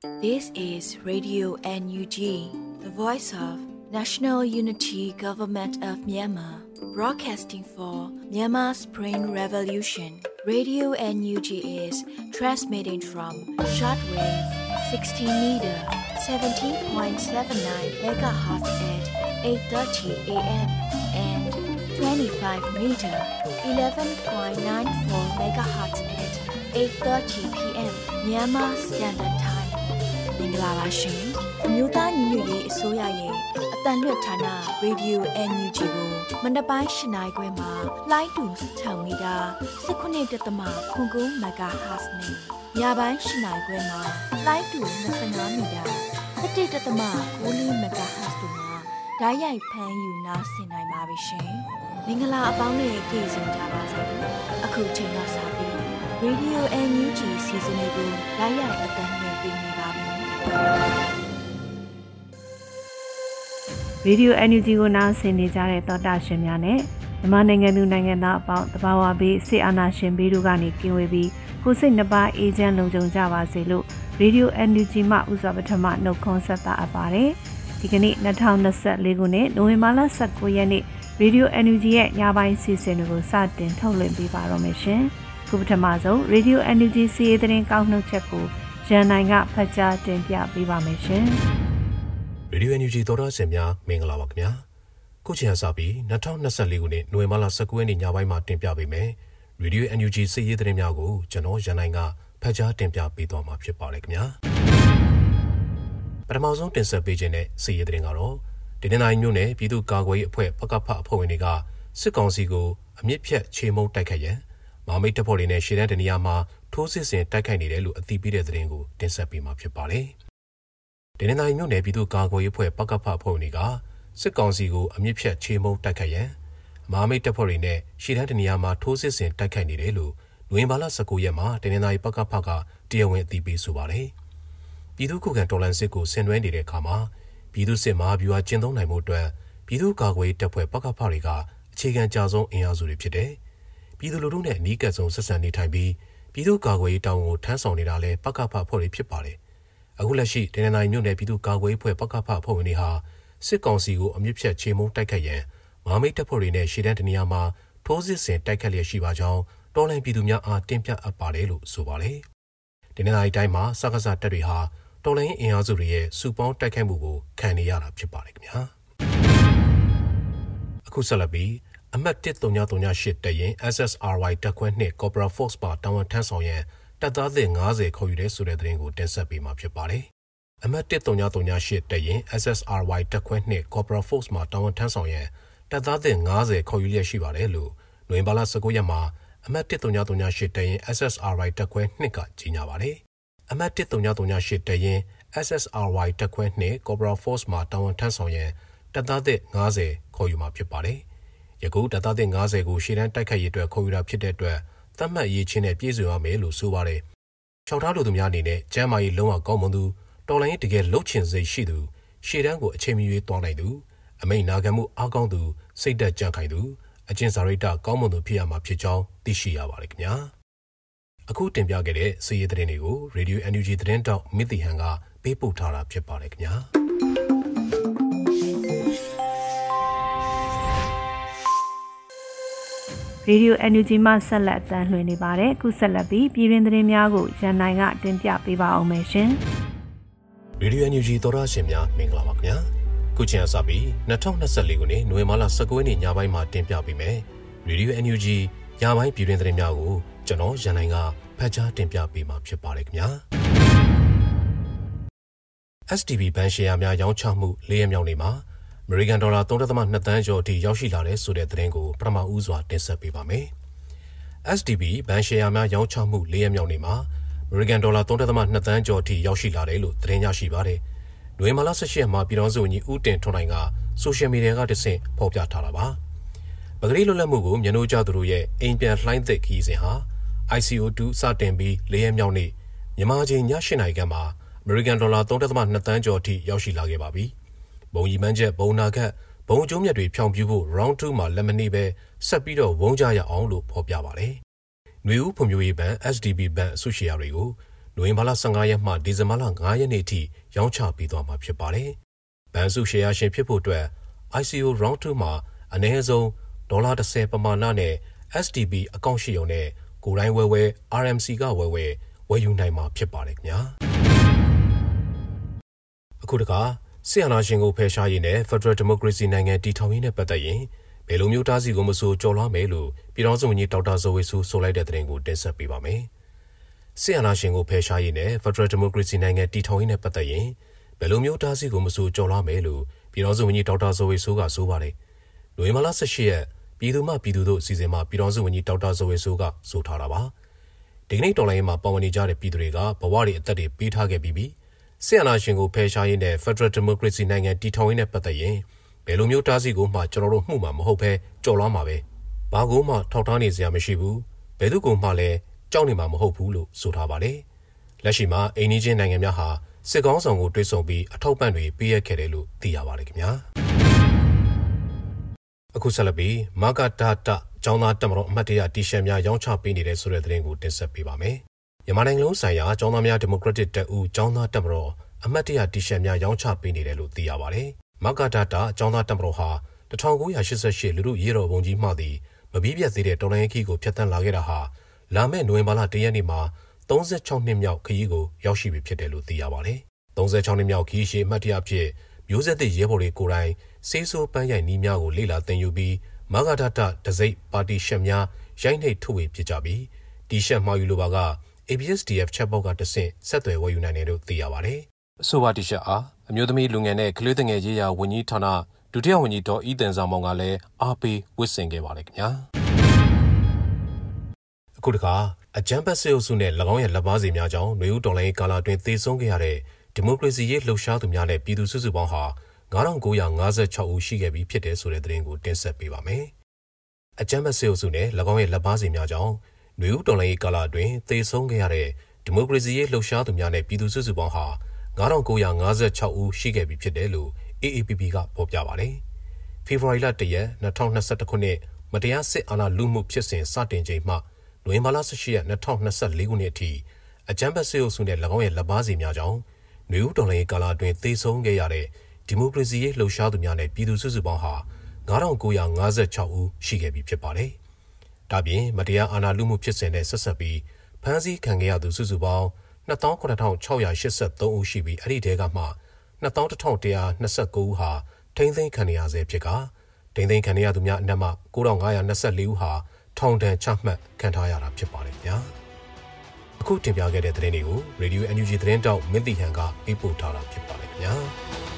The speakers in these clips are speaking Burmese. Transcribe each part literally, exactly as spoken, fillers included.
This is Radio N U G, the voice of National Unity Government of Myanmar, broadcasting for Myanmar's Spring Revolution. Radio N U G is transmitting from shortwave sixteen meter, seventeen point seven nine megahertz at eight thirty a m and twenty-five meter, eleven point nine four megahertz at eight thirty p m Myanmar Standard Time. မင်္ဂလာပါရှင်အမျိုးသားညီညွတ်ရေးအစိုးရရဲ့အတန်လွတ်ဌာန Radio N U G ကိုမနက်ပိုင်း၈နာရီခွဲမှာလိုင်းတူ၆မီတာ၁၉.၉ MHz နဲ့ညပိုင်း၈နာရီခွဲမှာလိုင်းတူ၂၅မီတာ၁၁.၉ MHz တို့မှာဓာတ်ရိုက်ဖမ်းယူနားဆင်နိုင်ပါပြီရှင်မင်္ဂလာအပေါင်းနဲ့ကြိုဆိုကြပါစို့အခုချိန်ကစပြီး Radio N U G စီစဉ်လေးကိုဓာတ်ရိုက်အတန်လွှင့်ပေးနေပါပြီရေဒီယို N U G ကိုနားဆင်နေကြတဲ့သောတာရှင်များနဲ့မြန်မာနိုင်ငံသူနိုင်ငံသားအပေါင်းတဘာဝဘေးစစ်အာဏာရှင်ဘေးတို့ကနေကင်းဝေးပြီးကိုယ်စိတ်နှပါအေဂျင့်လုံခြုံကြပါစေလို့ရေဒီယို N U G မှဥစွာပထမနှုတ်ခွန်းဆက်တာအပ်ပါတယ်ဒီကနေ့၂၀၂၄ခုနှစ်နိုဝင်ဘာလ၁၉ရက်နေ့ရေဒီယို N U G ရဲ့ညပိုင်းစီစဉ်တွေကိုစတင်ထုတ်လွှင့်ပေးပါတော့မယ်ရှင်ခုပထမဆုံးရေဒီယို N U G စီးရီးသတင်းကောက်နှုတ်ချက်ကိုရန်နိုင်ကဖတ်ကြားတင်ပြပေးပါမယ်ရှင်ရေဒီယို N U G သောတာရှင်များမင်္ဂလာပါခင်ဗျာခုချိန်စပြီး၂၀၂၄ခုနှစ်နိုဝင်ဘာလ၁၉ရက်နေ့ညပိုင်းမှာတင်ပြပေးမယ်ရေဒီယို N U G စီးရီးသတင်းများကိုကျွန်တော်ရန်နိုင်ကဖတ်ကြားတင်ပြပေးသွားမှာဖြစ်ပါတယ်ခင်ဗျာပထမဆုံးတင်ဆက်ပေးခြင်းတဲ့စီးရီးသတင်းကတော့ဒီနေ့နိုင်မြို့နယ်ပြည်သူ့ကာကွယ်ရေးအဖွဲ့ပကဖအဖွဲ့ဝင်တွေကစစ်ကောင်စီကိုအမြင့်ဖြတ်ချေမှုန်းတိုက်ခိုက်ရန်မာမိတ်တပ်ဖွဲ့တွေနဲ့ရှေ့တန်းတနေရာမှာထိုးစစ်ဆင်တိုက်ခိုက်နေတယ်လို့အသိပေးတဲ့သတင်းကိုတင်ဆက်ပေးမှာဖြစ်ပါတယ်။ဒီနေ့နိုင်မြို့နယ်ပြည်သူ့ကာကွယ်ရေးအဖွဲ့ပကဖအဖွဲ့ဝင်တွေကစစ်ကောင်စီကိုအမြင့်ဖြတ်ချေမှုန်းတိုက်ခိုက်ရန်မာမိတ်တပ်ဖွဲ့တွေနဲ့ရှေ့တန်းတနေရာမှာထိုးစစ်ဆင်တိုက်ခိုက်နေတယ်လို့နိုဝင်ဘာလ၁၉ရက်မှာဒီနေ့နိုင်ပကဖကတရားဝင်အသိပေးဆိုပါတယ်။ပြည်သူ့ခုခံတော်လှန်စစ်ကိုဆင်နွှဲနေတဲ့အခါမှာပြည်သူ့စစ်မှဗျူဟာကျင့်သုံးနိုင်မှုအတွက်ပြည်သူ့ကာကွယ်ရေးတပ်ဖွဲ့ပကဖတွေကအခြေခံကြဆုံးအင်အားစုတွေဖြစ်တဲ့ပြည်သူလူထုနဲ့အနီးကပ်ဆုံးဆက်ဆံနေထိုင်ပြီးပြည်သူ့ကာကွယ်ရေးတာဝန်ကိုထမ်းဆောင်နေတာလဲပကဖအဖွဲ့တွေဖြစ်ပါတယ်။အခုလက်ရှိဒနနိုင်မြို့နယ်ပြည်သူ့ကာကွယ်ရေးအဖွဲ့ပကဖအဖွဲ့ဝင်တွေဟာစစ်ကောင်စီကိုအမြင့်ဖြတ်ချေမှုန်းတိုက်ခိုက်ရန်မာမိတ်တပ်ဖွဲ့တွေနဲ့ရှေ့တန်းတနေရာမှာထိုးစစ်ဆင်တိုက်ခိုက်လျက်ရှိပါကြောင်းတော်လှန်ပြည်သူများအားတင်ပြအပ်ပါတယ်လို့ဆိုပါတယ်။ဒနနိုင်တိုင်းမှာစကားစတပ်တွေဟာတော်လှန်ရေးအင်အားစုတွေရဲ့စုပေါင်းတိုက်ခိုက်မှုကိုခံနေရတာဖြစ်ပါတယ်ခင်ဗျာ။အခုဆက်လက်ပြီးအမှတ်၁၃၃၈တရင် S S R Y တက်ခွဲနှစ် Corporal Force ပါတာဝန်ထမ်းဆောင်ရန်တပ်သားသစ်၅၀ခေါ်ယူတဲ့ဆိုတဲ့သတင်းကိုတင်ဆက်ပေးမှာဖြစ်ပါတယ်။အမှတ်၁၃၃၈တရင် S S R Y တက်ခွဲနှစ် Corporal Force မှာတာဝန်ထမ်းဆောင်ရန်တပ်သားသစ်၅၀ခေါ်ယူလျက်ရှိပါတယ်လို့နိုဝင်ဘာလ၁၉ရက်မှာအမှတ်၁၃၃၈တရင် S S R Y တက်ခွဲနှစ်ကကြေညာပါတယ်။အမှတ်၁၃၃၈တရင် S S R Y တက်ခွဲနှစ် Corporal Force မှာတာဝန်ထမ်းဆောင်ရန်တပ်သားသစ်၅၀ခေါ်ယူမှာဖြစ်ပါတယ်။ယခုတပ်သားသစ်၅၀ကိုရှေ့တန်းတိုက်ခိုက်ရေးအတွက်ခေါ်ယူတာဖြစ်တဲ့အတွက်သတ်မှတ်ရေးချင်းနဲ့ပြည့်စုံရမယ်လို့ဆိုပါတယ်။ခြောက်ထားလူသူများအနေနဲ့ကျမ်းမာရေးလုံးဝကောင်းမွန်သူတော်လိုင်းတကယ်လှုပ်ချင်စိတ်ရှိသူရှေ့တန်းကိုအချိန်မီရွေးသွားနိုင်သူအမိန့်နာခံမှုအားကောင်းသူစိတ်သက်ကြံ့ခိုင်သူအကျင့်စာရိတ္တကောင်းမွန်သူဖြစ်ရမှာဖြစ်ကြောင်းသိရှိရပါတယ်ခင်ဗျာ။အခုတင်ပြခဲ့တဲ့စီးရီးသတင်းတွေကို Radio N U G သတင်းတောက်မစ်တီဟန်ကပေးပို့ထားတာဖြစ်ပါတယ်ခင်ဗျာ။ရေဒီယို N U G မှဆက်လက်အသံလွှင့်နေပါတယ်။ခုဆက်လက်ပြီးပြည်တွင်းသတင်းများကိုရန်နိုင်ကတင်ပြပေးပါအောင်မယ်ရှင်။ Radio N U G သောတာရှင်များမင်္ဂလာပါခင်ဗျာ။ခုချိန်အစပြီး၂၀၂၄ခုနှစ်နိုဝင်ဘာလ၁၉ရက်နေ့ညပိုင်းမှာတင်ပြပေးမယ်။ Radio N U G ညပိုင်းပြည်တွင်းသတင်းများကိုကျွန်တော်ရန်နိုင်ကဖတ်ကြားတင်ပြပေးမှာဖြစ်ပါတယ်ခင်ဗျာ။ S T B ဘဏ်ရှယ်ယာများရောင်းချမှု၄ရက်မြောက်နေ့မှာအမေရိကန်ဒေါ်လာ၃.၂သန်းကျော်အထိရောက်ရှိလာတဲ့ဆိုတဲ့သတင်းကိုပထမဦးစွာတင်ဆက်ပေးပါမယ်။ S T B ဘဏ်ရှယ်ယာများရောင်းချမှု၄ရက်မြောက်နေ့မှာအမေရိကန်ဒေါ်လာ၃.၂သန်းကျော်အထိရောက်ရှိလာတယ်လို့သတင်းရရှိပါတယ်။နိုဝင်ဘာလ၁၈ရက်မှာပြည်ထောင်စုဝန်ကြီးဦးတင်ထွန်းနိုင်ကဆိုရှယ်မီဒီယာကတဆင့်ဖော်ပြထားတာပါ။ပဂရိလွတ်လပ်မှုကိုမျက်နှိုးကျသူတို့ရဲ့အိမ်ပြန်လှိုင်းသစ်ခီးစဉ်ဟာ I C O ၂ စတင်ပြီး၄ရက်မြောက်နေ့မြန်မာချိန်ည၈နာရီခန့်မှာအမေရိကန်ဒေါ်လာ၃.၂သန်းကျော်အထိရောက်ရှိလာခဲ့ပါပြီ။ဘုံရီမှန်းချက်ဘုံနာခတ်ဘုံအကျိုးမြတ်တွေဖြောင်းပြဖို့ round 2မှာလက်မနေပဲဆက်ပြီးတော့ဝုန်းကြရအောင်လို့ဖော်ပြပါတယ်။နွေဦးဖွံ့ဖြိုးရေးဘဏ် S D B ဘဏ်အစုရှယ်ယာတွေကိုနိုဝင်ဘာလဆယ့်ငါးရက်မှဒီဇင်ဘာလငါးရက်နေ့အထိရောင်းချပေးသွားမှာဖြစ်ပါတယ်။ဘဏ်စုရှယ်ယာရှင်ဖြစ်ဖို့အတွက် I C O Round twoမှာအနည်းဆုံးဒေါ်လာတစ်ဆယ်ပမာဏနဲ့ S T B အကောင့်ရှိုံနဲ့ကိုယ်တိုင်ဝယ်ဝယ် R M C ကဝယ်ဝယ်ဝယ်ယူနိုင်မှာဖြစ်ပါတယ်ခင်ဗျာ။အခုတခါဆီယနာရှင်ကိုဖယ်ရှားရေးနဲ့ Federal Democracy နိုင်ငံတည်ထောင်ရေးနဲ့ပတ်သက်ရင်ဘယ်လိုမျိုးတားဆီးကိုမဆိုကြော်လွှားမယ်လို့ပြည်ထောင်စုဝန်ကြီးဒေါက်တာဇော်ဝေဆိုဆိုလိုက်တဲ့သတင်းကိုတင်ဆက်ပေးပါမယ်။ဆီယနာရှင်ကိုဖယ်ရှားရေးနဲ့ Federal Democracy နိုင်ငံတည်ထောင်ရေးနဲ့ပတ်သက်ရင်ဘယ်လိုမျိုးတားဆီးကိုမဆိုကြော်လွှားမယ်လို့ပြည်ထောင်စုဝန်ကြီးဒေါက်တာဇော်ဝေဆိုကဆိုပါတယ်။နိုဝင်ဘာလဆယ့်ရှစ်ရက်ပြည်သူ့မှပြည်သူတို့အစီအစဉ်မှာပြည်ထောင်စုဝန်ကြီးဒေါက်တာဇော်ဝေဆိုကဆိုထားတာပါ။ဒီကနေ့တော်လိုင်းမှာပါဝင်နေကြတဲ့ပြည်သူတွေကဘဝတွေအသက်တွေပေးထားခဲ့ပြီးပြီ။ဆီယနာရှင်ကိုဖယ်ရှားရေးနဲ့ Federal Democracy နိုင်ငံတည်ထောင်ရေးနဲ့ပတ်သက်ရင်ဘယ်လိုမျိုးတားဆီးကိုမှကျွန်တော်တို့မှုမှာမဟုတ်ဘဲကြော်လွှားမှာပဲ။ဘာကိုမှထောက်ထားနေစရာမရှိဘူး။ဘယ်သူကမှလည်းကြောက်နေမှာမဟုတ်ဘူးလို့ဆိုထားပါတယ်။လက်ရှိမှာအိန္ဒိချင်းနိုင်ငံများဟာစစ်ကောင်းဆောင်ကိုတွေ့ဆုံပြီးအထောက်ပံ့တွေပေးရခဲ့တယ်လို့သိရပါတယ်ခင်ဗျာ။အခုဆက်လက်ပြီးမာကာတာတာကျောင်းသားတက်မတော်အမှတ်တရတီရှပ်များရောင်းချပေးနေတဲ့ဆိုတဲ့သတင်းကိုတင်ဆက်ပေးပါမယ်။မြန်မာနိုင်ငံလုံးဆိုင်ရာကျောင်းသားများဒီမိုကရက်တစ်တပ်ဦးကျောင်းသားတက်မတော်အမှတ်တရတီရှပ်များရောင်းချပေးနေတယ်လို့သိရပါတယ်။မာကာတာတာကျောင်းသားတက်မတော်ဟာ၁၉၈၈လူထုရေတော်ပုံကြီးမှသည်မပြီးပြတ်သေးတဲ့တော်လှန်ရေးခီးကိုဖျက်ဆီးလာခဲ့တာဟာလာမယ့်နိုဝင်ဘာလ၁ရက်နေ့မှာ၃၆နှစ်မြောက်ခရီးကိုရောက်ရှိပြီဖြစ်တယ်လို့သိရပါတယ်။၃၆နှစ်မြောက်ခရီးရှည်အမှတ်တရအဖြစ်မျိုးဆက်သစ်ရဲဘော်တွေကိုယ်တိုင်စေးဆိုးပန်းရိုက်နီးများကိုလေ့လာသင်ယူပြီးမာဂါဒတာဒစိတ်ပါတီရှက်များရိုက်နှိပ်ထုတ်ဝေဖြစ်ကြပြီးတီရှက်မှာယူလိုပါက A B S D F ချက်ပေါက်ကတဆင့်ဆက်သွယ်ဝယ်ယူနိုင်တယ်လို့သိရပါတယ်။အဆိုပါတီရှက်အားအမျိုးသမီးလူငယ်နဲ့ကလေးငယ်ရေးရာဝန်ကြီးဌာနဒုတိယဝန်ကြီးဒေါ်ဤတန်ဆောင်မောင်ကလည်းအားပေးဝစ်ဆင်ခဲ့ပါတယ်ခင်ဗျာ။အခုတခါအကြမ်းဖက်စစ်အုပ်စုနဲ့၎င်းရဲ့လက်ပါစီများကြောင့်နှွေဦးတော်လိုင်းကာလာတွင်သေဆုံးခဲ့ရတဲ့ဒီမိုကရေစီရေးလှုပ်ရှားသူများနဲ့ပြည်သူစုစုပေါင်းဟာငါးထောင်ကိုးရာငါးဆယ့်ခြောက်ဦးရှိခဲ့ပြီးဖြစ်တယ်ဆိုတဲ့သတင်းကိုတင်ဆက်ပေးပါမယ်။အကြမ်းဖက်စစ်အုပ်စုနဲ့၎င်းရဲ့လက်ပါစီများကြောင့်နှွေဦးတော်လိုင်းကာလာတွင်သေဆုံးခဲ့ရတဲ့ဒီမိုကရေစီရေးလှုပ်ရှားသူများနဲ့ပြည်သူစုစုပေါင်းဟာငါးထောင်ကိုးရာငါးဆယ့်ခြောက်ဦးရှိခဲ့ပြီးဖြစ်တယ်လို့ A A P P ကဖော်ပြပါတယ်။ဖေဖော်ဝါရီလ၁ရက်၂၀၂၁ခုနှစ်မတရားစစ်အာဏာလုမှုဖြစ်စဉ်စတင်ချိန်မှနိုဝင်ဘာလ၁၈ရက်၂၀၂၄ခုနှစ်အထိအကြမ်းဖက်စစ်အုပ်စုနဲ့၎င်းရဲ့လက်ပါစီများကြောင့်နွေဦးတော်လှန်ရေးကာလအတွင်းသေဆုံးခဲ့ရတဲ့ဒီမိုကရေစီရေးလှုပ်ရှားသူများနဲ့ပြည်သူစုစုပေါင်းဟာငါးထောင်ကိုးရာငါးဆယ့်ခြောက်ဦးရှိခဲ့ပြီဖြစ်ပါတယ်။ဒါပြင်မတရားအာဏာလုမှုဖြစ်စဉ်နဲ့ဆက်ဆက်ပြီးဖမ်းဆီးခံခဲ့ရသူစုစုပေါင်း၂သောင်းခုနှစ်ထောင်ခြောက်ရာရှစ်ဆယ့်သုံးဦးရှိပြီးအဲ့ဒီထဲကမှ၂သောင်းတစ်ထောင်တစ်ရာ၂၉ဦးဟာထိန်းသိမ်းခံရဆဲဖြစ်ကထိန်းသိမ်းခံရသူများအနက်မှကိုးထောင်ငါးရာ၂၄ဦးဟာထောင်ဒဏ်ချမှတ်ခံထားရတာဖြစ်ပါတယ်ဗျာ။အခုတင်ပြခဲ့တဲ့သတင်းတွေကို Radio N U G သတင်းတောက်မင်းတီဟန်ကပေးပို့ထားတာဖြစ်ပါတယ်ဗျာ။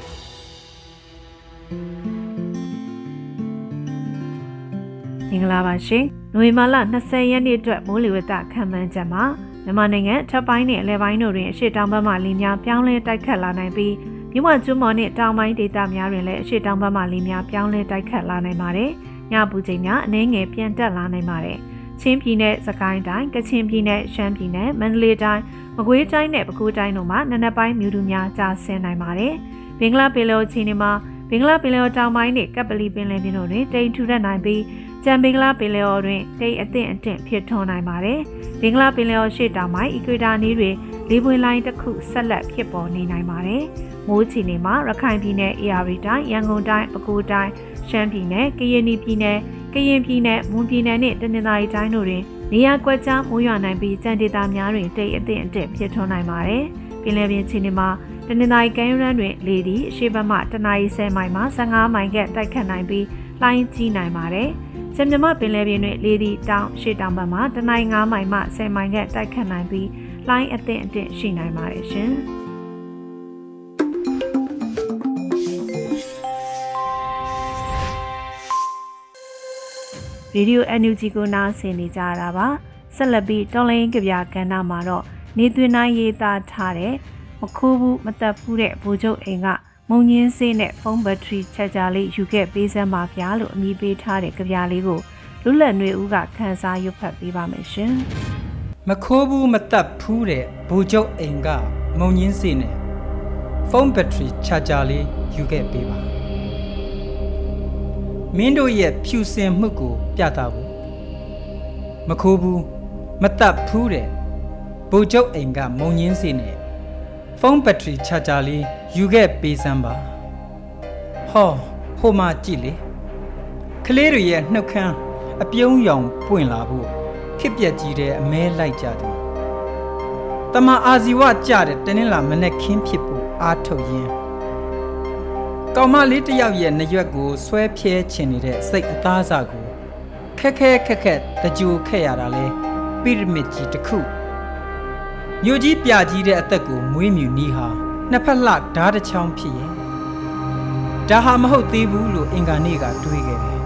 မင်္ဂလာပါရှင်။နိုဝင်ဘာလ၂၀ရက်နေ့အတွက်မိုးလေဝသခန့်မှန်းချက်မှာမြန်မာနိုင်ငံထပ်ပိုင်းနဲ့အလဲပိုင်းတို့တွင်အရှေ့တောင်ဘက်မှလေများပြောင်းလဲတိုက်ခတ်လာနိုင်ပြီးမြဝကျွန်းပေါ်နဲ့တောင်ပိုင်းဒေသများတွင်လည်းအရှေ့တောင်ဘက်မှလေများပြောင်းလဲတိုက်ခတ်လာနိုင်ပါတယ်။ညပူချိန်များအနည်းငယ်ပြန်တက်လာနိုင်ပါတယ်။ချင်းပြည်နယ်၊စကိုင်းတိုင်း၊ကချင်ပြည်နယ်၊ရှမ်းပြည်နယ်၊မန္တလေးတိုင်း၊မကွေးတိုင်းနဲ့ပဲခူးတိုင်းတို့မှာနံနက်ပိုင်းမြူတူများကျဆင်းနိုင်ပါတယ်။ဘင်္ဂလားပင်လယ်အခြေအနေမှာဘင်္ဂလားပင်လယ်တောင်ပိုင်းနဲ့ကပ်ပလီပင်လယ်ပြင်တို့တွင်တိမ်ထူထပ်နိုင်ပြီးကြံဘင်္ဂလားပင်လယ်အော်တွင်တိမ်အသင့်အတင့်ဖြစ်ထွန်းနိုင်ပါတယ်။ဘင်္ဂလားပင်လယ်အော်ရှေ့တောင်ပိုင်းအီကွေတာနီးတွင်လေပွေလိုင်းတစ်ခုဆက်လက်ဖြစ်ပေါ်နေနိုင်ပါတယ်။မိုးချီနေမှာရခိုင်ပြည်နယ်၊အေရရီတိုင်း၊ရန်ကုန်တိုင်း၊ပဲခူးတိုင်း၊ရှမ်းပြည်နယ်၊ကရင်ပြည်နယ်၊ကရင်ပြည်နယ်၊မွန်ပြည်နယ်နဲ့တနင်္သာရီတိုင်းတို့တွင်နေရာကွက်ကြားမိုးရွာနိုင်ပြီးကြံဒေသများတွင်တိမ်အသင့်အတင့်ဖြစ်ထွန်းနိုင်ပါတယ်။ပင်လယ်ပြင်ခြေနေမှာတနင်္သာရီကမ်းရိုးတန်းတွင်လေသည်အရှေ့ဘက်မှတနာရီဆယ်မိုင်မှဆယ့်ငါးမိုင်ခန့်တိုက်ခတ်နိုင်ပြီးလှိုင်းကြီးနိုင်ပါတယ်။ကျန်မြမပင်လယ်ပြင်တွင်လေသည်တောင်ရှေ့တောင်ဘက်မှတနာရီငါးမိုင်မှဆယ်မိုင်ခန့်တိုက်ခတ်နိုင်ပြီးလှိုင်းအသင့်အတင့်ရှိနိုင်ပါတယ်ရှင်။ရေဒီယို N U G ကိုနားဆင်နေကြတာပါဆက်လက်ပြီးတော်လိုင်းကြပြကဏ္ဍမှာတော့နေသွင်းနိုင်ရေးသားထားတဲ့မခိုးဘူးမတက်ဘူးတဲ့ဗိုလ်ချုပ်အိမ်ကမုံညင်းစေးနဲ့ဖုန်းဘက်ထရီချာဂျာလေးယူခဲ့ပေးစမ်းပါဗျာလို့အမည်ပေးထားတဲ့ကြပြလေးကိုလွတ်လပ်နေဦးကခန်းစားရွတ်ဖတ်ပေးပါမယ်ရှင်မခိုးဘူးမတက်ဘူးတဲ့ဗိုလ်ချုပ်အိမ်ကမုံညင်းစေးနဲ့ဖုန်းဘက်ထရီချာဂျာလေးယူခဲ့ပေးပါမင်းတို့ရဲ့ဖြူစင်မှုကိုပြတာဘူးမခိုးဘူးမတက်ဘူးတဲ့ဘူကျုပ်အိမ်ကမုံညင်းစီနဲ့ဖုန်းဘက်ထရီချာဂျာလေးယူခဲ့ပေးစမ်းပါဟောဟိုမှာကြည့်လေကလေးတွေရဲ့နှုတ်ခမ်းအပြုံးရောင်ပွင့်လာဖို့ခစ်ပြက်ကြီးတဲ့အမဲလိုက်ကြတယ်တမအာဇီဝကြတဲ့တနင်္လာမနေ့ခင်းဖြစ်ဖို့အားထုတ်ရင်းကောင်မလေးတစ်ယောက်ရဲ့နှရွက်ကိုဆွဲဖြဲချင်နေတဲ့စိတ်အသားအစာကိုခက်ခဲခက်ခက်တကြိုခဲ့ရတာလဲပိရမစ်ကြီးတစ်ခုမြို့ကြီးပြကြီးတဲ့အသက်ကိုမွေးမြူနီးဟာနှစ်ဖက်လှဓာတ်တစ်ချောင်းဖြစ်ရဲ့ဒါဟာမဟုတ်သေးဘူးလို့အင်္ဂါနေ့ကတွေးခဲ့တယ်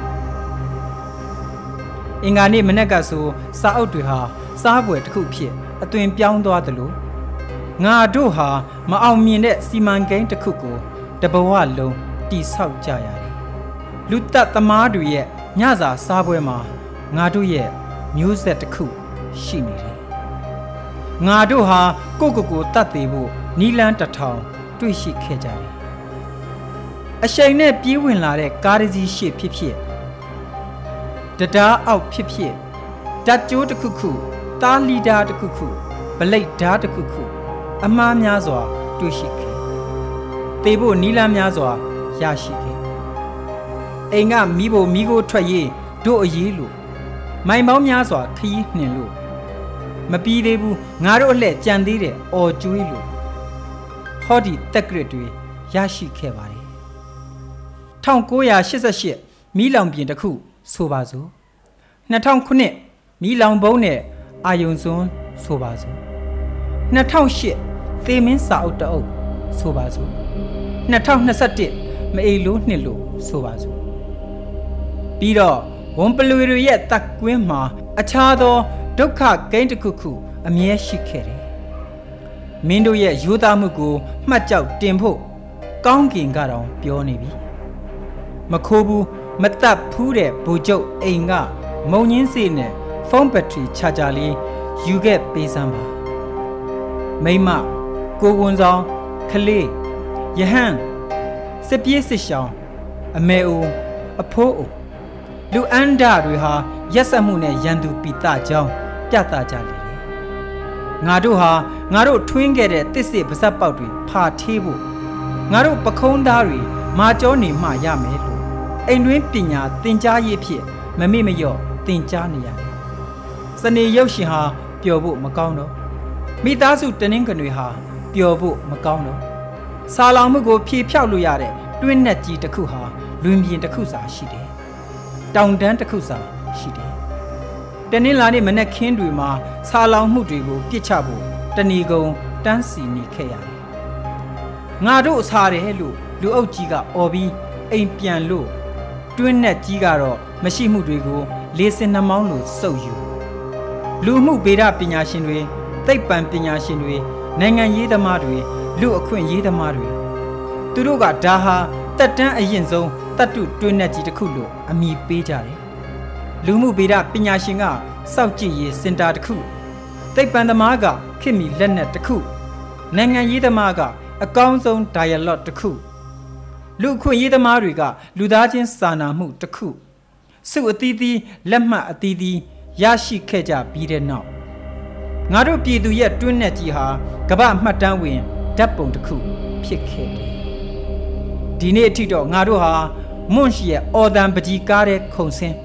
အင်္ဂါနေ့မနေ့ကဆိုစာအုပ်တွေဟာစားပွဲတစ်ခုဖြစ်အသွင်ပြောင်းသွားသလိုငါတို့ဟာမအောင်မြင်တဲ့စီမံကိန်းတစ်ခုကိုတဘဝလုံးတိဆောက်ကြရတယ်လူသက်သမားတွေရဲ့ညစာစားပွဲမှာငါတို့ရဲ့မျိုးဆက်တစ်ခုရှိနေတယ်ငါတို့ဟာကိုကိုကိုတတ်သေးဖို့နီလန်းတစ်ထောင်တွေ့ရှိခဲ့ကြတယ်အရှိန်နဲ့ပြေးဝင်လာတဲ့ကားတစ်စီးရှေ့ဖြစ်ဖြစ်တရားအောက်ဖြစ်ဖြစ်ဓာတ်ကြိုးတစ်ခုခုတားလီဒါတစ်ခုခုဗလိတ်ဓာတ်တစ်ခုခုအမှားများစွာတွေ့ရှိခဲ့သေဖို့နီလန်းများစွာရရှိခဲ့အိမ်ကမိဖို့မိကိုထွက်ရေးတို့အရေးလို့မိုင်ပေါင်းများစွာခရီးနှင်လို့မပြီးသေးဘူးငါတို့အလှဲ့ကြံသေးတယ်အော်ကျွေးလို့ဟောဒီတက်ကရစ်တွေရရှိခဲ့ပါတယ်၁၉၈၈မီးလောင်ပြင်တစ်ခုဆိုပါစို့၂၀၀၉မီးလောင်ဘုံနဲ့အာယုံစွန်းဆိုပါစို့၂၀၀၈သေမင်းစာအုပ်တအုပ်ဆိုပါစို့၂၀၂၁မအိလို့နှစ်လို့ဆိုပါစို့ပြီးတော့ဝန်ပလွေတွေရဲ့တက်ကွင်းမှာအခြားသောဒုက္ခဂိမ်းတစ်ခုခုအမြဲရှိခဲ့တယ်မင်းတို့ရဲ့ယူသားမှုကိုမှတ်ကြောက်တင်ဖို့ကောင်းကင်ကတော့ပြောနေပြီမခိုးဘူးမတတ်ဖူးတဲ့ဘူကျုပ်အိမ်ကမုံညင်းစီနဲ့ဖုန်းဘက်ထရီချာဂျာလေးယူခဲ့ပေးစမ်းပါမိမကိုဝန်ဆောင်ခလေးယဟန်စစ်ပြေးစစ်ရှောင်းအမေအိုအဖိုးအိုလူအန္တတွေဟာရက်စက်မှုနဲ့ရန်သူပိတကြောင်းပြသကြလေတယ်ငါတို့ဟာငါတို့ထွင်းခဲ့တဲ့တစ်စစ်ပါဇက်ပေါက်တွေဖာထေးဖို့ငါတို့ပခုံးသားတွေမာကြောနေမှရမယ်လို့အိမ်တွင်းပညာသင်ကြားရေးဖြစ်မမေ့မလျော့သင်ကြားနေရတယ်စနေရုပ်ရှင်ဟာပျော်ဖို့မကောင်းတော့မိသားစုတနင်္ဂနွေဟာပျော်ဖို့မကောင်းတော့စာလောင်မှုကိုဖြေဖြောက်လို့ရတဲ့တွင်းနဲ့ကြီးတစ်ခုဟာလွင်ပြင်တစ်ခုစာရှိတယ်တောင်တန်းတစ်ခုစာရှိတယ်တနင်္လာနေ့မနက်ခင်းတွေမှာစာလောင်မှုတွေကိုပြစ်ချဖို့တဏီကုံတန်းစီနေခဲ့ရတယ်ငါတို့စားတယ်လို့လူအုပ်ကြီးကအော်ပြီးအိမ်ပြန်လို့တွင်းနဲ့ကြီးကတော့မရှိမှုတွေကိုလေးစင်နှမောင်းလို့စုပ်ယူလူမှုဗေဒပညာရှင်တွေသိပ္ပံပညာရှင်တွေနိုင်ငံရေးသမားတွေလူအခွင့်ရေးသမားတွေသူတို့ကဒါဟာတက်တန်းအရင်ဆုံးတတ်တုတွင်းနဲ့ကြီးတစ်ခုလို့အမည်ပေးကြတယ်လူမှုဗေဒပညာရှင်ကစောက်ကြည့်ရေးစင်တာတစ်ခုသိပ္ပံသမားကခေတ်မီလက်နက်တစ်ခုနိုင်ငံရေးသမားကအကောင်းဆုံး dialogue တစ်ခုလူအခွင့်ရေးသမားတွေကလူသားချင်းစာနာမှုတစ်ခုစုအသီးသီးလက်မှတ်အသီးသီးရရှိခဲ့ကြပြီးတဲ့နောက်ငါတို့ပြည်သူရဲ့တွင်းနဲ့ကြီးဟာကမ္ဘာမှတ်တမ်းဝင်ဓာတ်ပုံတစ်ခုဖြစ်ခဲ့တယ်ဒီနေ့အထိတော့ငါတို့ဟာမွန့်ရှိရဲ့အော်တန်ပကြီးကားတဲ့ခုံဆင်း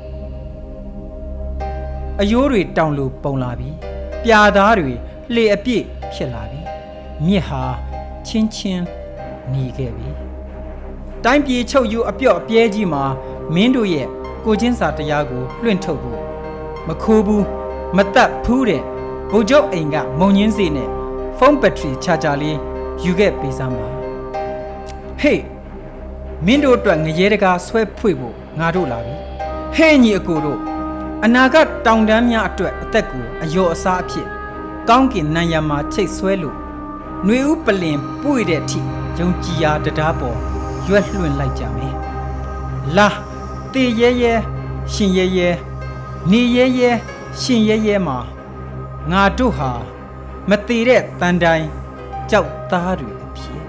အယိုးတွေတောင်လို့ပုံလာပြီပြာသားတွေလှေအပြည့်ဖြစ်လာပြီမြစ်ဟာချင်းချင်းหนีခဲ့ပြီတိုင်းပြည်ချုပ်ယူအပြော့အပြဲကြီးမှာမင်းတို့ရဲ့ကိုချင်းစာတရားကိုလွှင့်ထုတ်ဖို့မခိုးဘူးမတတ်ဖူးတဲ့ဗိုလ်ချုပ်အိမ်ကမုံညင်းစေနဲ့ဖုန်းဘက်ထရီချာဂျာလေးယူခဲ့ပေးစမ်းပါဟေးမင်းတို့အတွက်ငရဲတကားဆွဲဖွေဖို့ငါတို့လာပြီဟဲ့ညီအကိုတို့အနာဂတ်တောင်တန်းများအတွက်အသက်ကိုအယောအစားအဖြစ်ကောင်းကင်နံရံမှာချိတ်ဆွဲလို့ຫນွေဥပလင်ပွေတဲ့အထိယုံကြည်ရာတရားပေါ်ရွက်လွှင့်လိုက်ကြမယ်လာတေရဲရဲရှင်ရဲရဲနေရဲရဲရှင်ရဲရဲမှာငါတို့ဟာမသေးတဲ့တန်တိုင်းကြောက်သားတွေအဖြစ်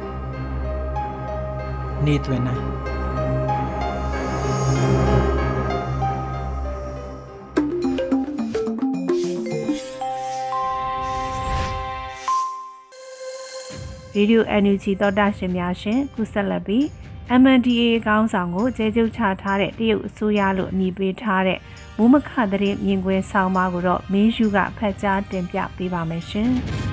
နေသွင်းနိုင် Radio အန် ယူ ဂျီ သောတာရှင်များရှင်ခုဆက်လက်ပြီး အမ် အန် ဒီ အေ ခေါင်းဆောင်ကိုကျေကျုပ်ချထားတဲ့တရုတ်အစိုးရလို့အမည်ပေးထားတဲ့မူမခသတင်းမြင်ကွင်းဆောင်ပါကိုတော့မင်းယူကဖတ်ကြားတင်ပြပေးပါမယ်ရှင်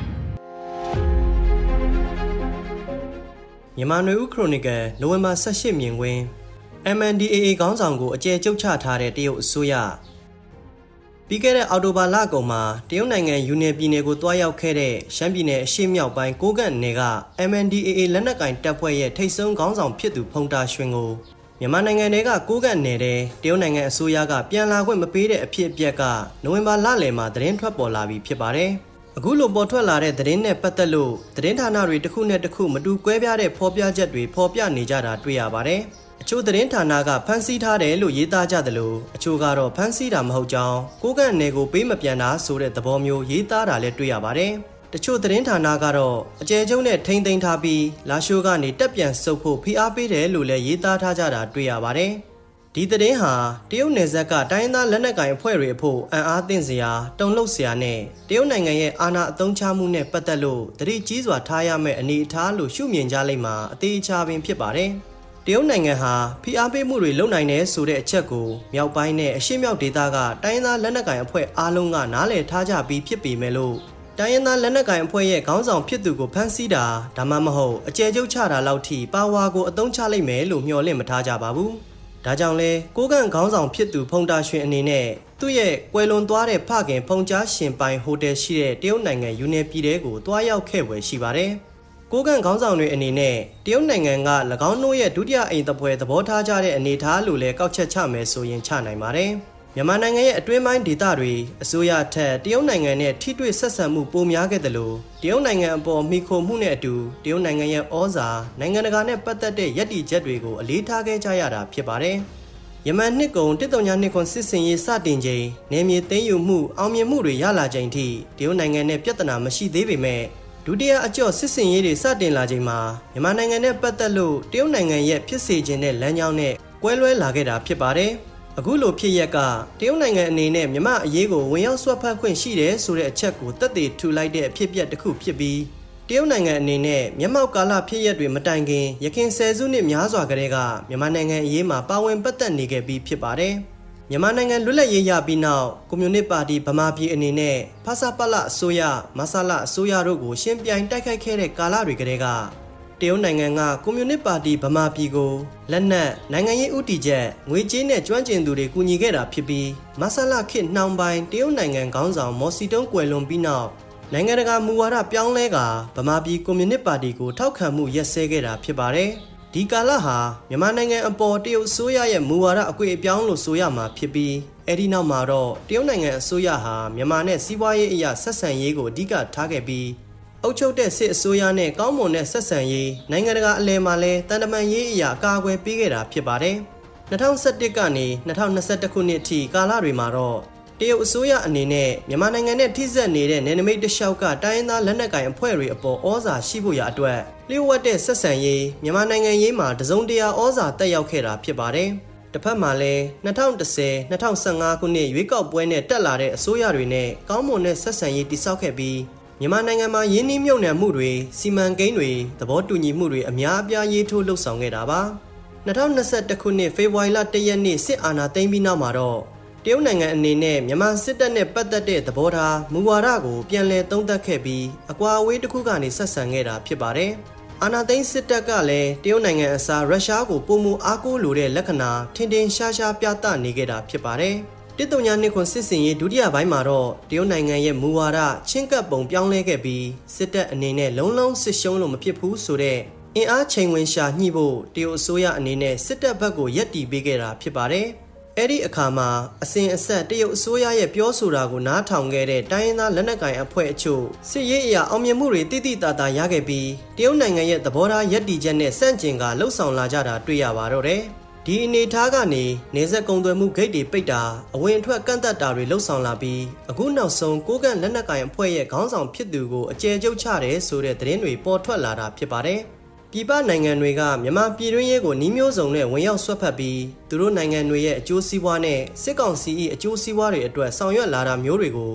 မြန်မာနွေဦးခရိုနီကယ်နိုဝင်ဘာ၁၈မြင်ကွင်း အမ် အန် ဒီ အေ ခေါင်းဆောင်ကိုအကျယ်ကျုပ်ချထားတဲ့တရုတ်အစိုးရပြီးခဲ့တဲ့အောက်တိုဘာလကုန်မှာတရုတ်နိုင်ငံယူနန်ပြည်နယ်ကိုတွားရောက်ခဲ့တဲ့ရှမ်းပြည်နယ်အရှေ့မြောက်ပိုင်းကိုးကန့်နယ်က အမ် အန် ဒီ အေ လက်နက်ကင်တပ်ဖွဲ့ရဲ့ထိပ်ဆုံးခေါင်းဆောင်ဖြစ်သူဖုန်တာရွှင်ကိုမြန်မာနိုင်ငံထဲကကိုးကန့်နယ်ထဲတရုတ်နိုင်ငံအစိုးရကပြန်လာခွင့်မပေးတဲ့အဖြစ်အပျက်ကနိုဝင်ဘာလလယ်မှာသတင်းထွက်ပေါ်လာပြီးဖြစ်ပါတယ်။အခုလိုပေါ်ထွက်လာတဲ့သတင်းနဲ့ပတ်သက်လို့သတင်းဌာနတွေတစ်ခုနဲ့တစ်ခုမတူကွဲပြားတဲ့ဖော်ပြချက်တွေဖော်ပြနေကြတာတွေ့ရပါတယ်။အချို့သတင်းဌာနကဖမ်းဆီးထားတယ်လို့ရေးသားကြသလိုအချို့ကတော့ဖမ်းဆီးတာမဟုတ်ကြောင်းကိုးကန့်နယ်ကိုပေးမပြန်တာဆိုတဲ့သဘောမျိုးရေးသားတာလည်းတွေ့ရပါတယ်။တချို့သတင်းဌာနကတော့အကျယ်ကျုံနဲ့ထိမ့်သိမ်းထားပြီးလာရှိုးကနေတက်ပြန်ဆုတ်ဖို့ဖိအားပေးတယ်လို့လည်းရေးသားထားကြတာတွေ့ရပါတယ်။ဒီသတင်းဟာတရုတ်နယ်စပ်ကတိုင်းရင်းသားလက်နက်ကိုင်အဖွဲ့တွေအဖို့အံ့အားသင့်စရာတုန်လှုပ်စရာနဲ့တရုတ်နိုင်ငံရဲ့အာဏာအသုံးချမှုနဲ့ပတ်သက်လို့သတိကြီးစွာထားရမယ့်အနေအထားလို့ရှုမြင်ကြလိမ့်မှာအသေးအချာပင်ဖြစ်ပါတယ်။တရုတ်နိုင်ငံဟာဖိအားပေးမှုတွေလုပ်နိုင်တယ်ဆိုတဲ့အချက်ကိုမြောက်ပိုင်းနဲ့အရှေ့မြောက်ဒေသကတိုင်းရင်းသားလက်နက်ကိုင်အဖွဲ့အားလုံးကနားလည်ထားကြပြီးဖြစ်ပေမဲ့လို့တိုင်းရင်းသားလက်နက်ကိုင်အဖွဲ့ရဲ့ခေါင်းဆောင်ဖြစ်သူကိုဖမ်းဆီးတာဒါမှမဟုတ်အကျယ်ကျုပ်ချတာလောက်ထိပါဝါကိုအသုံးချလိုက်မယ်လို့မျှော်လင့်မထားကြပါဘူး။ဒါကြောင့်လဲကိုးကန့်ခေါင်းဆောင်ဖြစ်သူဖုန်တာရွှင်အနေနဲ့သူ့ရဲ့ကွယ်လွန်သွားတဲ့ဖခင်ဖုန်ကြားရှင်ပိုင်ဟိုတယ်ရှိတဲ့တရုတ်နိုင်ငံယူနန်ပြည်ထဲကိုတွားရောက်ခဲ့ွယ်ရှိပါတယ်။ကိုးကန့်ခေါင်းဆောင်တွေအနေနဲ့တရုတ်နိုင်ငံက၎င်းတို့ရဲ့ဒုတိယအိမ်သပွဲသဘောထားကြတဲ့အနေအထားလို့လည်းကောက်ချက်ချမယ်ဆိုရင်ချနိုင်ပါတယ်။မြန်မာနိုင်ငံရဲ့အတွင်းပိုင်းဒေသတွေအစိုးရထက်တရုတ်နိုင်ငံနဲ့ထိတွေ့ဆက်ဆံမှုပိုများခဲ့တယ်လို့တရုတ်နိုင်ငံအပေါ်မိခိုမှုနဲ့အတူတရုတ်နိုင်ငံရဲ့ဩဇာနိုင်ငံတကာနဲ့ပတ်သက်တဲ့ရည်တည်ချက်တွေကိုအလေးထားခဲ့ကြရတာဖြစ်ပါတယ်။ယမန်နှစ်ကုန်တစ်တုံညာနှစ်ခွန်စစ်စင်ရေးစတင်ချိန်နယ်မြေသိမ်းယူမှုအောင်မြင်မှုတွေရလာချိန်ထိတရုတ်နိုင်ငံနဲ့ပြဿနာမရှိသေးပေမဲ့ဒုတိယအကျော့စစ်စင်ရေးတွေစတင်လာချိန်မှာမြန်မာနိုင်ငံနဲ့ပတ်သက်လို့တရုတ်နိုင်ငံရဲ့ဖြစ်စေခြင်းတဲ့လမ်းကြောင်းနဲ့ကွဲလွဲလာခဲ့တာဖြစ်ပါတယ်။အခုလိုဖြစ်ရက်ကတရုတ်နိုင်ငံအနေနဲ့မြန်မာအရေးကိုဝင်ရောက်ဆွတ်ဖက်ခွင့်ရှိတယ်ဆိုတဲ့အချက်ကိုသက်သေထူလိုက်တဲ့အဖြစ်အပျက်တစ်ခုဖြစ်ပြီးတရုတ်နိုင်ငံအနေနဲ့မျက်မှောက်ကာလဖြစ်ရက်တွေမတိုင်ခင်ရခင်ဆယ်စုနှစ်များစွာကတည်းကမြန်မာနိုင်ငံအရေးမှာပါဝင်ပတ်သက်နေခဲ့ပြီးဖြစ်ပါတယ်။မြန်မာနိုင်ငံလွတ်လပ်ရေးရပြီးနောက်ကွန်မြူနစ်ပါတီဗမာပြည်အနေနဲ့ဖဆပလအစိုးရမဆလအစိုးရတို့ကိုရှင်းပြိုင်တိုက်ခိုက်ခဲ့တဲ့ကာလတွေကတည်းကတရုတ်နိုင်ငံကကွန်မြူနစ်ပါတီဗမာပြည်ကိုလက်နက်နိုင်ငံရေးဥတီချက်ငွေကြေးနဲ့ကျွမ်းကျင်သူတွေကူညီခဲ့တာဖြစ်ပြီးမဆလခေတ်နှောင်းပိုင်းတရုတ်နိုင်ငံခေါင်းဆောင်မော်စီတုံးကွယ်လွန်ပြီးနောက်နိုင်ငံတကာမူဝါဒပြောင်းလဲကဗမာပြည်ကွန်မြူနစ်ပါတီကိုထောက်ခံမှုရက်စဲခဲ့တာဖြစ်ပါတယ်။ဒီကာလဟာမြန်မာနိုင်ငံအပေါ်တရုတ်အစိုးရရဲ့မူဝါဒအကွေအပြောင်းလို့ဆိုရမှာဖြစ်ပြီးအဲဒီနောက်မှာတော့တရုတ်နိုင်ငံအစိုးရဟာမြန်မာနဲ့စီးပွားရေးအရာဆက်ဆံရေးကိုအဓိကထားခဲ့ပြီးအုပ်ချုပ်တဲ့စစ်အစိုးရနဲ့ကောင်းမွန်တဲ့ဆက်ဆံရေးနိုင်ငံတကာအလယ်မှာလည်းတန်တမာရေးအရာအကာအကွယ်ပေးခဲ့တာဖြစ်ပါတယ်။၂၀၁၁ကနေ၂၀၂၁ခုနှစ်အထိကာလတွေမှာတော့တရုတ်အစိုးရအနေနဲ့မြန်မာနိုင်ငံနဲ့ထိစပ်နေတဲ့နယ်နိမိတ်တလျှောက်ကတိုင်းရင်းသားလက်နက်ကိုင်အဖွဲ့တွေအပေါ်ဩဇာရှိဖို့ရအတွက်လျှို့ဝှက်တဲ့ဆက်ဆံရေးမြန်မာနိုင်ငံရေးမှာတစုံတရာဩဇာတက်ရောက်ခဲ့တာဖြစ်ပါတယ်။တစ်ဖက်မှာလည်း၂၀၁၀-၂၀၁၅ခုနှစ်ရွေးကောက်ပွဲနဲ့တက်လာတဲ့အစိုးရတွေနဲ့ကောင်းမွန်တဲ့ဆက်ဆံရေးတည်ဆောက်ခဲ့ပြီးမြန်မာနိုင်ငံမှာယင်းနှိမ့်မြုပ်နှံမှုတွေစီမံကိန်းတွေသဘောတူညီမှုတွေအများအပြားရေးထိုးလှုပ်ဆောင်ခဲ့တာပါ။၂၀၂၁ခုနှစ်ဖေဖော်ဝါရီလ၁ရက်နေ့စစ်အာဏာသိမ်းပြီးနောက်မှာတော့တရုတ်နိုင်ငံအနေနဲ့မြန်မာစစ်တပ်နဲ့ပတ်သက်တဲ့သဘောထားမူဝါဒကိုပြန်လည်သုံးသပ်ခဲ့ပြီးအကွာအဝေးတစ်ခုကနေဆက်ဆံခဲ့တာဖြစ်ပါတယ်။အာဏာသိမ်းစစ်တပ်ကလည်းတရုတ်နိုင်ငံအစားရုရှားကိုပုံမူအားကိုးလိုတဲ့လက္ခဏာထင်ထင်ရှားရှားပြသနေခဲ့တာဖြစ်ပါတယ်။တစ်တုံညာနှစ်ခွန်စစ်စင်ရေးဒုတိယပိုင်းမှာတော့တရုတ်နိုင်ငံရဲ့မူဝါဒချင်းကပ်ပုံပြောင်းလဲခဲ့ပြီးစစ်တပ်အနေနဲ့လုံးလုံးစစ်ရှုံးလို့မဖြစ်ဘူးဆိုတဲ့အင်အားချိန်ဝင်ရှာညှိဖို့တရုတ်အစိုးရအနေနဲ့စစ်တပ်ဘက်ကိုရပ်တည်ပေးခဲ့တာဖြစ်ပါတယ်။အဲ့ဒီအခါမှာအစဉ်အဆက်တရုတ်အစိုးရရဲ့ပြောဆိုတာကိုနားထောင်ခဲ့တဲ့တိုင်းရင်းသားလက်နက်ကိုင်အဖွဲ့အချို့စစ်ရေးအရာအောင်မြင်မှုတွေတိတိတသာရခဲ့ပြီးတရုတ်နိုင်ငံရဲ့သဘောထားရပ်တည်ချက်နဲ့ဆန့်ကျင်ကလှုပ်ဆောင်လာကြတာတွေ့ရပါတော့တယ်။ဒီအနေထားကနေနေဆက်ကုံသွယ်မှုဂိတ်တွေပိတ်တာအဝင်အထွက်ကန့်သက်တာတွေလှုပ်ဆောင်လာပြီးအခုနောက်ဆုံးကိုးကန့်လက်နက်ကိုင်အဖွဲ့ရဲ့ခေါင်းဆောင်ဖြစ်သူကိုအကျယ်ကျုပ်ချတယ်ဆိုတဲ့သတင်းတွေပေါ်ထွက်လာတာဖြစ်ပါတယ်။ပြည်ပနိုင်ငံတွေကမြန်မာပြည်တွင်းရေးကိုနှီးမျိုးစုံနဲ့ဝင်ရောက်ဆွတ်ဖက်ပြီးသူတို့နိုင်ငံတွေရဲ့အကျိုးစီးပွားနဲ့စစ်ကောင်စီ၏အကျိုးစီးပွားတွေအတွက်ဆောင်ရွက်လာတာမျိုးတွေကိုပြ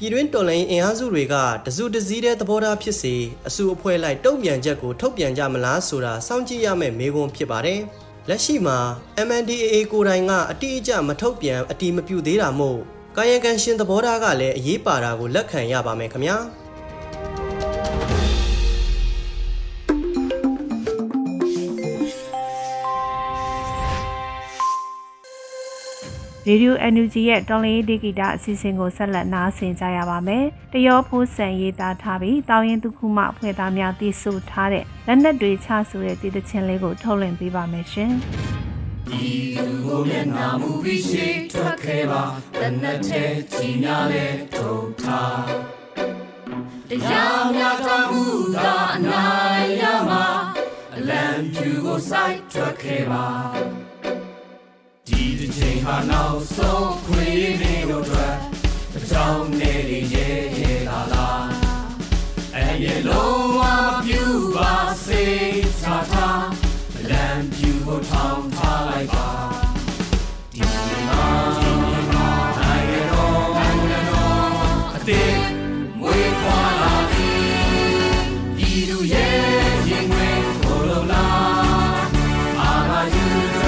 ပြည်တွင်းတော်လှန်ရေးအင်အားစုတွေကတစုတစည်းတဲ့သဘောထားဖြစ်စေအစုအဖွဲ့လိုက်တုံ့ပြန်ချက်ကိုထုတ်ပြန်ကြမလားဆိုတာစောင့်ကြည့်ရမယ့်မေးခွန်းဖြစ်ပါတယ်။လက်ရှိမှာ M N D A A ကိုယ်တိုင်ကအတိအကျမထုတ်ပြန်အတိမပြုသေးတာမို့ကာယကံရှင်သဘောထားကလည်းအရေးပါတာကိုလက်ခံရပါမယ်ခင်ဗျာ။ Radio အန် ယူ ဂျီ ရဲ့တော်လင်းဒီဂီတာအစီအစဉ်ကိုဆက်လက်နားဆင်ကြရပါမယ်။တရောဖိုးစံရေးသားထားပြီးတောင်းရင်သူခုမှအဖွဲ့သားများတည်ဆူထားတဲ့လက်နက်တွေချဆိုတဲ့တည်တဲ့ချင်းလေးကိုထုတ်လွှင့်ပေးပါမယ်ရှင်။ဒီလူကိုမျက်နှာမူပြီးရှိထွက်ခဲ့ပါလက်နက်ထဲကြီးများလဲထုတ်ထားတရားများတော်မူသောအနိုင်ရမှာအလံဖြူကိုစိုက်ထွက်ခဲ့ပါဒီတစ်ချိန်ဟာနောက်ဆုံးခွေးနေတို့အတွက်အကြောင်းနဲ့လေးရဲရဲလာလာအဲ့ဒီလုံးဝမပြူပါစေချာချာလမ်းပြူကိုထောင်းထားလိုက်ပါဒီမှာဒီမှာနိုင်ရတော့နိုင်ရတော့အသေးမွေးခွာလာပြီဒီလူရဲ့ရင်ဝင်ကိုလုံးလာအာလာယူ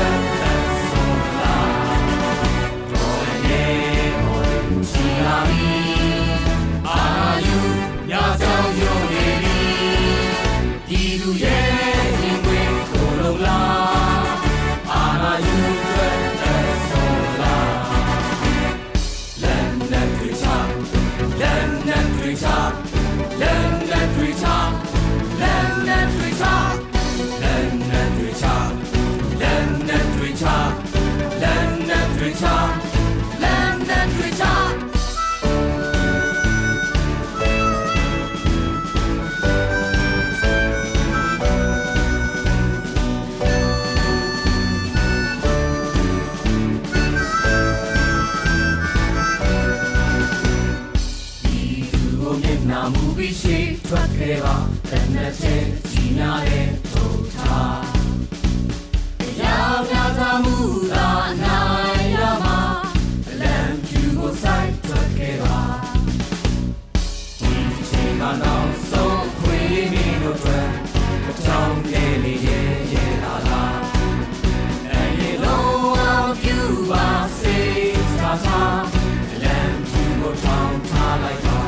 ထွက်ခဲ့ပါလက်နက်ထဲကြီးများတဲ့ထုတ်ထားတရားများသာမူသာနိုင်ရမှာအလံဖြူကိုစိုက်ထွက်ခဲ့ပါဒီချိန်ကနောက်ဆုံးခွေးမင်းတို့အတွက်အကြောင်းလေးလေးရဲရဲလာလာအဲဒီလုံးဝပြူပါစေသာသာအလံဖြူကိုထောင်းထားလိုက်ပါ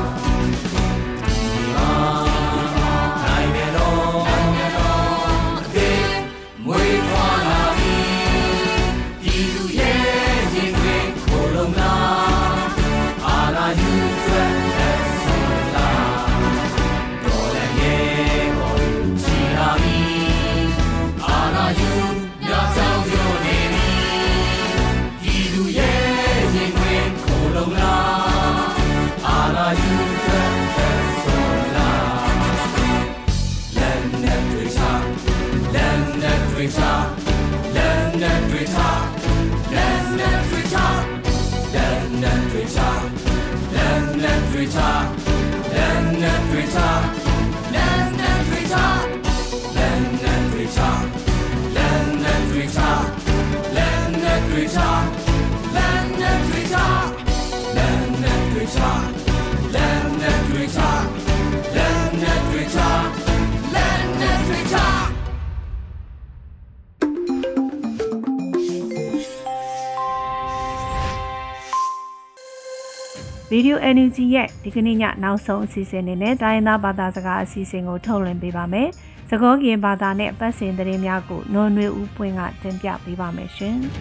Radio အန် ယူ ဂျီ ရဲ့ဒီကနေ့ညနောက်ဆုံးအစီအစဉ်နေနဲ့တိုင်းသားဘာသာစကားအစီအစဉ်ကိုထုတ်လွှင့်ပေးပါမယ်။စကောကင်ဘာသာနဲ့ပတ်စင်သတင်းများကိုနော်နွေဦးပွင့်ကတင်ပြပေးပါမယ်ရှင်။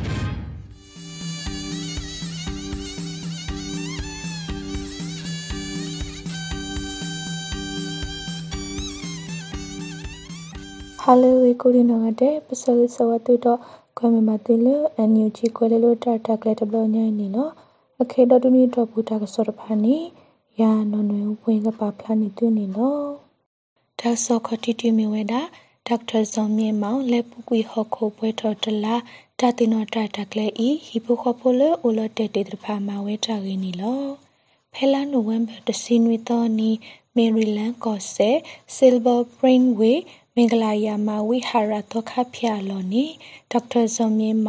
Hello, we could know a day, but so it's our tutor, come Matilla, and you chico tata let a blonya nino. A kid to need to put a sort of honey, ya no no wing up a planet to nino. Tasso cotiti mi weda, Doctor Zomi Mount, Lepui Hoko, Puerto la, Tatino tata clay e, Hippocopola, Ulla tete the Pama weta rinilo. Pella November the scene with Tony, Maryland Cosse, Silver Brainway. Mengalaya Mawi Haratoka Pialoni, Doctor Zomi Ma,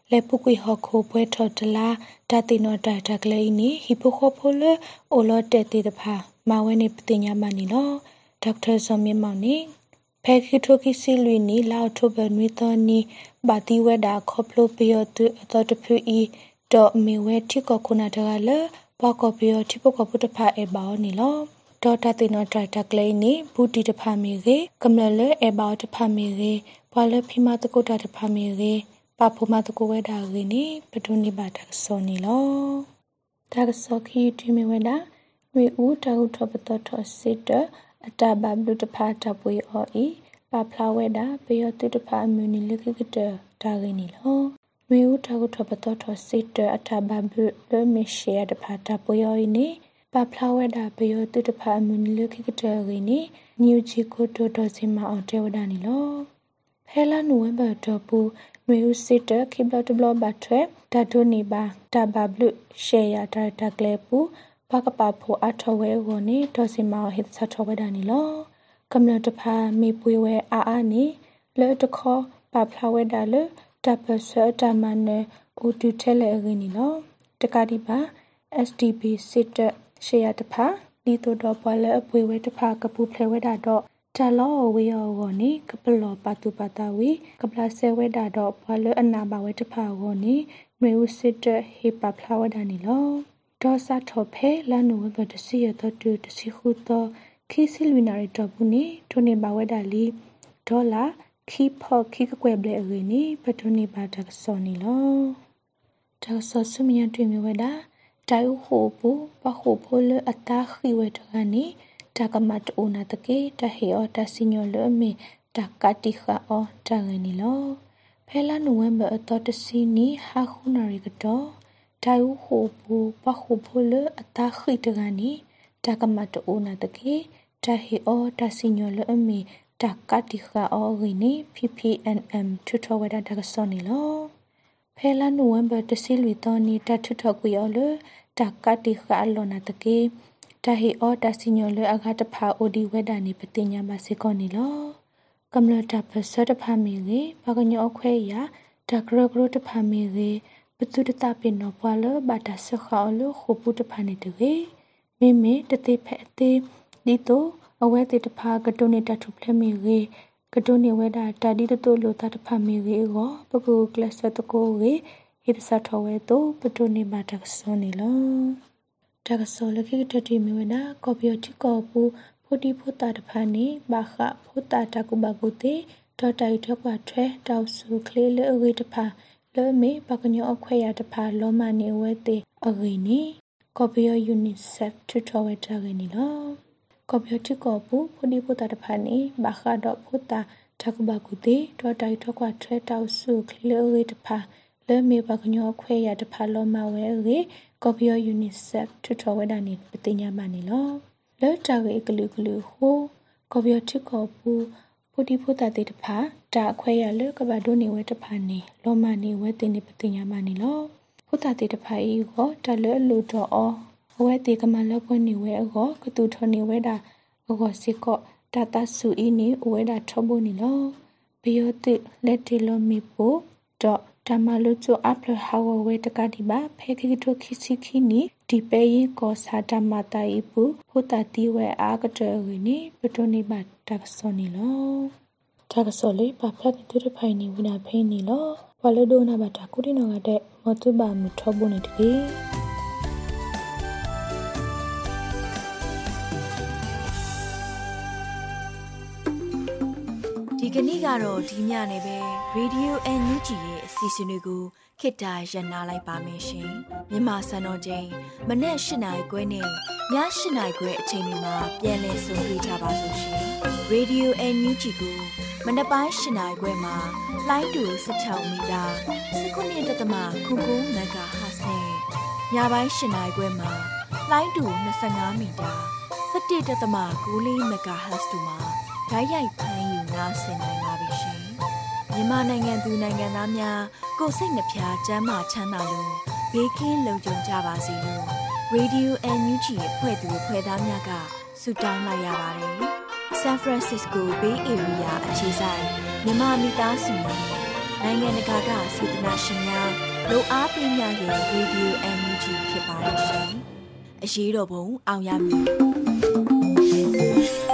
လေပုကွေဟခိုပွဲထော်တလာတတိနောတာတကလေးနီဟီပိုခိုဖိုလအိုလော့တက်တေတဖာမဝဲနေပတိညာမနီလောဒေါက်တာဇော်မြင့်မောင်နေဖဲခိထိုခိစီလွီနီလောက်ထိုဘနွေတော်နီဘာတီဝဲတာခေါပလိုပီယတူအတော်တဖူဤတော့မေဝဲတိကခုနာတကလပေါကပီယတိပကပုတဖာအေဘောနီလောဒေါ်တာတိနောတာတကလေးနီဘူတီတဖာမီကေကမလလေအေဘောတဖာမီကေဘွာလဖိမတကုတာတဖာမီကေပပူမတကိုဝဲတာရင်းနိပဒုန်နိဘာတကစောနီလောတကစောခီတီမီဝဲတာဝေဦးတဟုထပတထစစ်တအတဘဘလူတဖာတပွေအော်ဤပဖလာဝဲတာပေယတိတဖာအမြူနီလခိကတတာရင်းနိလောဝေဦးတဟုထပတထစစ်တအတဘဘလူလမရှေတဖာတပွေအော်ဤနိပဖလာဝဲတာပေယတိတဖာအမြူနီလခိကတရင်းနိညူချီကိုတိုတိုစင်မအောင်တေဝဒနီလောဖဲလာနိုဝင်ဘာတော့ပူနွေဦးစစ်တခိဘလတဘလဘတ်ထွဲဓာတုနေပါတဘဘလုရှေယာဒါတကလေပူပကပဖိုအထဝဲကိုနေဒေါ်စင်မောဟစ်ဆထဝဲဒနီလောကမ္လတဖာမေပွေဝဲအာအာနီလေတခောပဖလာဝဲဒါလတပဆတမနဲဥတူထဲလေရင်းနီလောတကတိပါ အက်စ် ဒီ ဘီ စစ်တရှေယာတဖာဒီတိုတော့ပွာလေအပွေဝဲတဖာကပူဖလဲဝဲဒါတော့တလောဝေယောဂောနိကပလောပတုပတဝီကပလဆေဝေဒါတော့ဘလအနာဘဝေတဖာဂောနိမေဥစစ်တဟေပဖလာဝဒနီလောဒေါ်စာထောဖဲလာနုဝဘတစီရတတူတစီခုတခိစီလူနာရီတော့ဘူးနိထိုနေဘဝဒါလီဒေါ်လာခိဖောခိကကွယ်ဘလေရင်းနိပထုနိဘာတကစောနီလောတကစောစမယတွေ့မြဝဒါတိုင်ဟိုပူပခုဖိုလအတာခိဝေတကနိတကမတ်အိုနာတကေတဟေအောတစီညိုလအမေတကတိခါအောတရနီလောဖဲလာနိုဝင်ဘာအတော်တစီနီဟာခုနာရီကတော့တိုင်ဟိုပူပခုဖိုလအတာခိတကနီတကမတ်အိုနာတကေတဟေအောတစီညိုလအမေတကတိခါအောရင်းနီ ပီ ပီ အန် အမ် ထူထဝဲတာတကစောနီလောဖဲလာနိုဝင်ဘာတစီလူတော်နီတထထကွေအောလတကတိခါလောနာတကေတဟေအောတစီညိုလအဂတဖာအိုဒီဝဲဒါနိပတိညာမစေကောနီလောကမ္လတပစတဖာမီလေပကညောခွဲရတကရဂရတဖာမီလေပတုတတပိနောပွာလဘာတဆခါလခုပုတဖာနေတေမေမေတတိဖဲတေဒီတိုအဝဲတေတဖာကတုနေတထုဖလမီလေကတုနေဝဲဒါတာဒီတတိုလိုတတဖာမီလေကိုပကူကလစတကိုဝေဟိတဆထဝဲတိုပတုနေဘာတကစောနီလောတကစောလခိတတိမီဝနာကော်ပီယတိကောပူဖိုတီဖိုတာတဖာနေဘာခဖိုတာတကုဘဂုတေဒေါ်တိုင်ထောက်ပါထွဲတောက်စုကလေးလေအဝေးတဖာလောမေပကညောအခွဲရတဖာလောမနေဝဲတေအဝေးနီကော်ပီယယူနီဆက်ထူထောဝဲတရနီလောကော်ပီယတိကောပူဖိုတီဖိုတာတဖာနေဘာခဒေါ်ဖိုတာတကုဘဂုတေဒေါ်တိုင်ထောက်ပါထွဲတောက်စုကလေးလေအဝေးတဖာလောမေပကညောအခွဲရတဖာလောမဝဲရေကော်ပီယယူနီဆက်ထူထောဝဲဒါနေပတိညာမနီလောလောတာရေကလူကလူဟိုကော်ပီယတိကောပူဖိုတီဖိုတာတေတဖာတာအခွဲရလေကဘာဒိုနေဝဲတဖာနေလောမနေဝဲတင်နေပတိညာမနီလောဖိုတာတေတဖာဤကိုတလဲလူတော့အောအဝဲတေကမလောပွနေဝဲအကောကတူထနေဝဲတာအကောစစ်ကောတတဆူဤနေဝဲတာထဘနေလောဘီယိုတိလက်တီလောမီပိုတော့တမလူချူအပလဟာဝဝဲတကတိပါဖဲခိတိုခိစီခိနီဒီပေရင်ကောစာတမတာဤပူဖိုတာတီဝဲအာကတရဝနီပတိုနေပါတကစောနီလောတကစောလေးပါဖက်တူတဖိုင်နီဝနာဖိနီလောဝလဒိုနာဘာတာကုတိနောကတဲ့မတုပါမထဘုန်နေတကေဒီကနေ့ကတော့ဒီညနေပဲ Radio အန် ယူ ဂျီ ရဲ့အစီအစဉ်လေးကိုခေတ္တရနာလိုက်ပါမယ်ရှင်။မြန်မာစံတော်ချိန်မနေ့၈နာရီခွဲနဲ့ည၈နာရီခွဲအချိန်တွေမှာပြန်လည်ဆုံတွေ့ကြပါစို့ရှင်။ Radio အန် ယူ ဂျီ ကိုမနေ့ပိုင်း၈နာရီခွဲမှာလိုင်းတူ၁၆မီတာ၁၉ဒသမ ခုကိုမဂါဟတ်နဲ့ညပိုင်း၈နာရီခွဲမှာလိုင်းတူ၂၅မီတာ၁၁ဒသမ ကိုလေးမဂါဟတ်တို့မှာဓာတ်ရိုက်ဖမ်းယူနားဆင်နိုင်ပါပြီရှင်။မြန်မာနိုင်ငံသူနိုင်ငံသားများကိုယ်စိတ်နှပြချမ်းမာချမ်းသာလို့ဘေးကင်းလုံခြုံကြပါစေလို့ Radio အန် ယူ ဂျီ ရဲ့ဖွဲ့သူဖွဲ့သားများကဆုတောင်းလိုက်ရပါတယ်။ San Francisco Bay Area အခြေစိုက်မြန်မာမိသားစုများနိုင်ငံတကာကစေတနာရှင်များလိုအားပေးများရဲ့ Radio အန် ယူ ဂျီ ဖြစ်ပါတယ်ရှင်။အရေးတော်ပုံအောင်ရမည်